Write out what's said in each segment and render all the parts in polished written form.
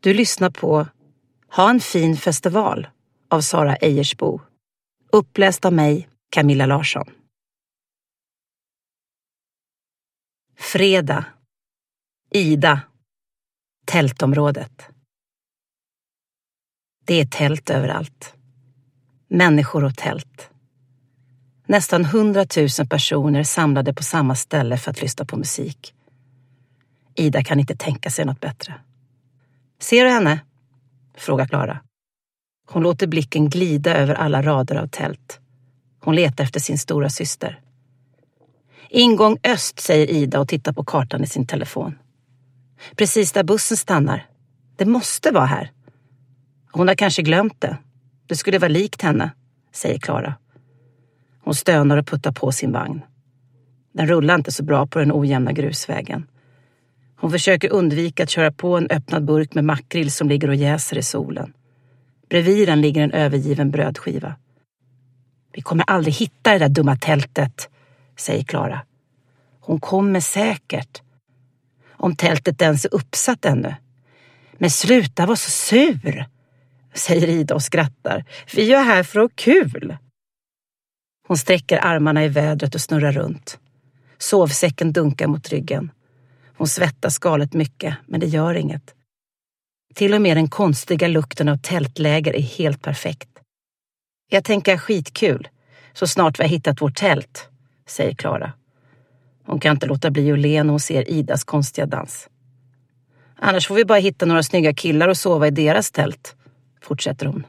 Du lyssnar på Ha en fin festival av Sara Ejersbo. Uppläst av mig, Camilla Larsson. Fredag. Ida. Tältområdet. Det är tält överallt. Människor och tält. Nästan 100 000 personer samlade på samma ställe för att lyssna på musik. Ida kan inte tänka sig något bättre. Ser du henne? Frågar Klara. Hon låter blicken glida över alla rader av tält. Hon letar efter sin stora syster. Ingång öst, säger Ida och tittar på kartan i sin telefon. Precis där bussen stannar. Det måste vara här. Hon har kanske glömt det. Det skulle vara likt henne, säger Klara. Hon stönar och puttar på sin vagn. Den rullar inte så bra på den ojämna grusvägen. Hon försöker undvika att köra på en öppnad burk med makrill som ligger och jäser i solen. Bredvid den ligger en övergiven brödskiva. Vi kommer aldrig hitta det där dumma tältet, säger Klara. Hon kommer säkert. Om tältet ens är uppsatt ännu. Men sluta vara så sur, säger Ida och skrattar. Vi är här för att ha kul. Hon sträcker armarna i vädret och snurrar runt. Sovsäcken dunkar mot ryggen. Hon svettas galet mycket, men det gör inget. Till och med den konstiga lukten av tältläger är helt perfekt. Jag tänker skitkul, så snart vi har hittat vårt tält, säger Klara. Hon kan inte låta bli att le när hon ser Idas konstiga dans. Annars får vi bara hitta några snygga killar och sova i deras tält, fortsätter hon.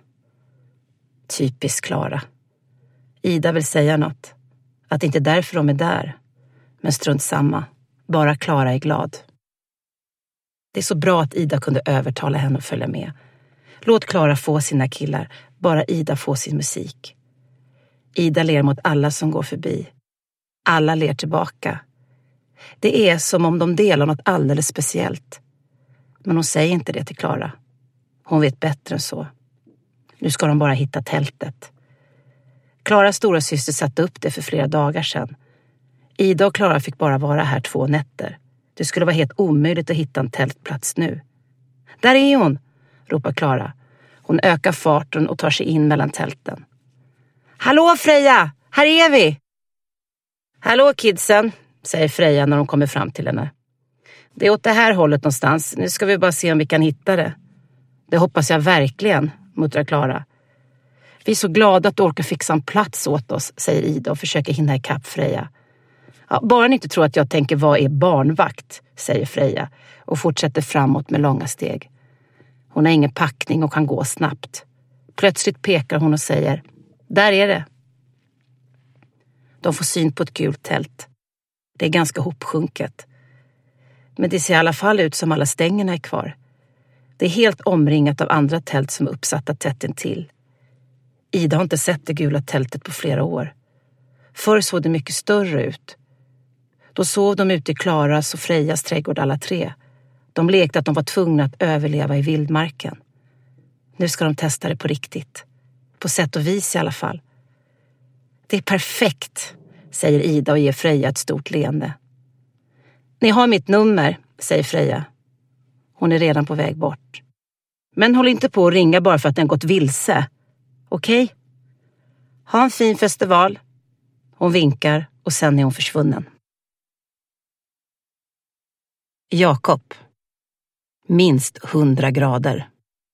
Typiskt Klara. Ida vill säga något. Att det inte är därför de är där. Men strunt samma. Bara Klara är glad. Det är så bra att Ida kunde övertala henne att följa med. Låt Klara få sina killar. Bara Ida får sin musik. Ida ler mot alla som går förbi. Alla ler tillbaka. Det är som om de delar något alldeles speciellt. Men hon säger inte det till Klara. Hon vet bättre än så. Nu ska de bara hitta tältet. Klaras stora syster satte upp det för flera dagar sedan. Ida och Klara fick bara vara här 2 nätter. Det skulle vara helt omöjligt att hitta en tältplats nu. Där är hon, ropar Klara. Hon ökar farten och tar sig in mellan tälten. Hallå Freja, här är vi! Hallå kidsen, säger Freja när de kommer fram till henne. Det är åt det här hållet någonstans. Nu ska vi bara se om vi kan hitta det. Det hoppas jag verkligen, muttrar Klara. Vi är så glada att du orkar fixa en plats åt oss, säger Ida och försöker hinna ikapp Freja. Ja, bara ni inte tror att jag tänker vad är barnvakt, säger Freja och fortsätter framåt med långa steg. Hon har ingen packning och kan gå snabbt. Plötsligt pekar hon och säger, där är det. De får syn på ett gult tält. Det är ganska hopsjunket. Men det ser i alla fall ut som alla stängerna är kvar. Det är helt omringat av andra tält som är uppsatta tätt intill. Ida har inte sett det gula tältet på flera år. Förr såg det mycket större ut. Då sov de ute i Klaras och Frejas trädgård alla 3. De lekte att de var tvungna att överleva i vildmarken. Nu ska de testa det på riktigt. På sätt och vis i alla fall. Det är perfekt, säger Ida och ger Freja ett stort leende. Ni har mitt nummer, säger Freja. Hon är redan på väg bort. Men håll inte på att ringa bara för att den gått vilse. Okej? Ha en fin festival. Hon vinkar och sen är hon försvunnen. Jakob. Minst 100 grader.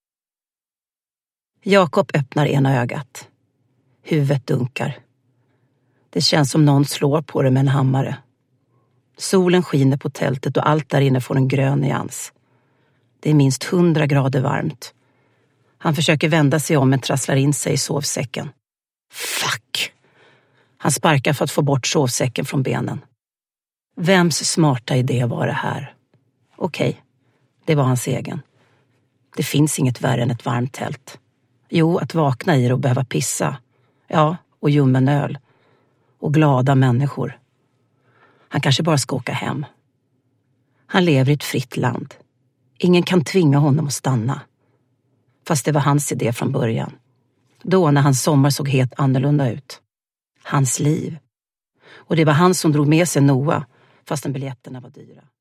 Jakob öppnar ena ögat. Huvudet dunkar. Det känns som någon slår på det med en hammare. Solen skiner på tältet och allt där inne får en grön nyans. Det är minst 100 grader varmt. Han försöker vända sig om men trasslar in sig i sovsäcken. Fuck! Han sparkar för att få bort sovsäcken från benen. Vems smarta idé var det här? Okej, det var hans egen. Det finns inget värre än ett varmt tält. Jo, att vakna i det och behöva pissa. Ja, och ljummen öl. Och glada människor. Han kanske bara ska åka hem. Han lever i ett fritt land. Ingen kan tvinga honom att stanna. Fast det var hans idé från början. Då när hans sommar såg helt annorlunda ut. Hans liv. Och det var han som drog med sig Noah, fastän biljetterna var dyra.